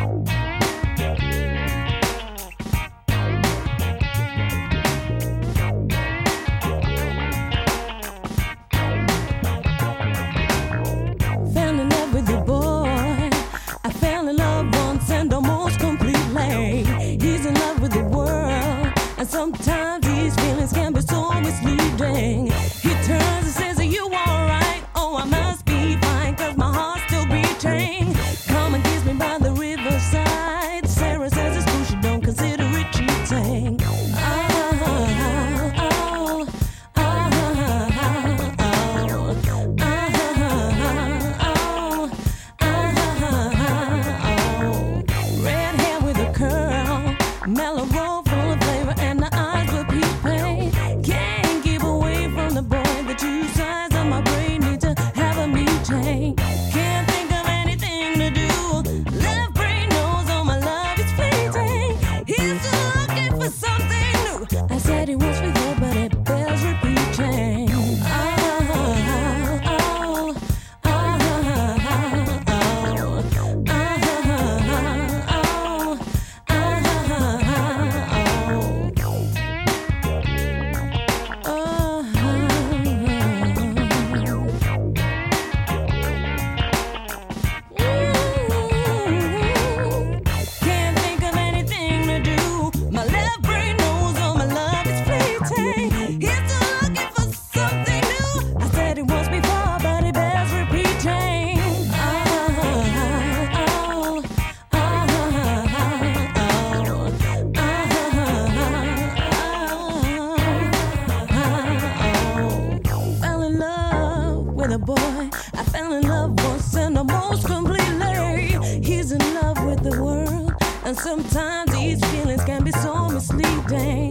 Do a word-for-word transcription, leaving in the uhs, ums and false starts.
Fell in love with the boy. I fell in love once and almost completely. He's in love with the world, and sometimes these feelings can be so misleading. He turns and says, are you alright? Oh, I must be fine, cause my heart's still beating. Come and kiss me by the riverside. Sarah says it's cool, she don't consider it cheating. Oh, oh, oh, oh, oh, oh, oh. Red hair with a curl, mellow roll full of flavor, and the eyes were peeping. Can't keep away from the boy. The two sides of my brain need to have a meeting. Can't think of anything to do. Left brain knows all my love is fleeting. He's still looking for something new. I said it was for her, but it bears repeating. Oh, oh, oh, oh, oh, oh, can't think of anything to do. My left brain knows all my love is fleeting. He's still looking for something new. I said it once before, but it bears repeating. Oh, oh, oh, oh. Fell in love with a boy. I fell in love once and almost completely. He's in love with the world, and sometimes these feelings can be so misleading.